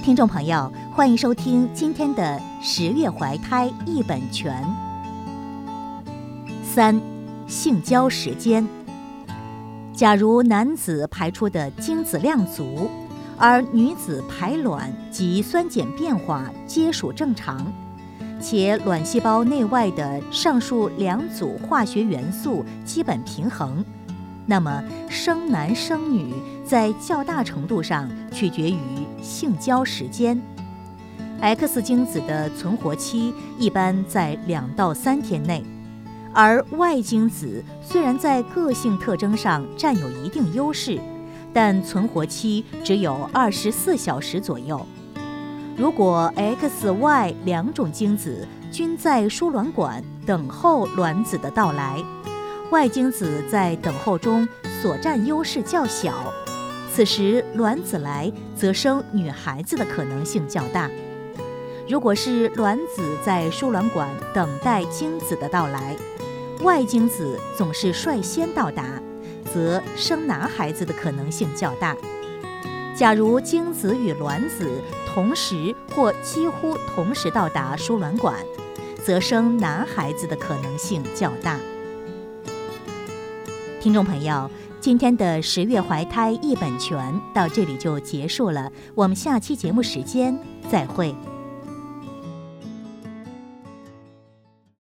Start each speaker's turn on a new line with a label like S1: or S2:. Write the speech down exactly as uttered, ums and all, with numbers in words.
S1: 听众朋友，欢迎收听今天的十月怀胎一本全。三、性交时间。假如男子排出的精子量足，而女子排卵及酸碱变化皆属正常，且卵细胞内外的上述两组化学元素基本平衡，那么生男生女在较大程度上取决于性交时间。X 精子的存活期一般在两到三天内，而 Y 精子虽然在个性特征上占有一定优势，但存活期只有二十四小时左右。如果 X、Y 两种精子均在输卵管等候卵子的到来， Y 精子在等候中所占优势较小，此时卵子来则生女孩子的可能性较大。如果是卵子在输卵管等待精子的到来， Y 精子总是率先到达，则生男孩子的可能性较大。假如精子与卵子同时或几乎同时到达输卵管，则生男孩子的可能性较大。听众朋友，今天的十月怀胎一本全到这里就结束了，我们下期节目时间再会。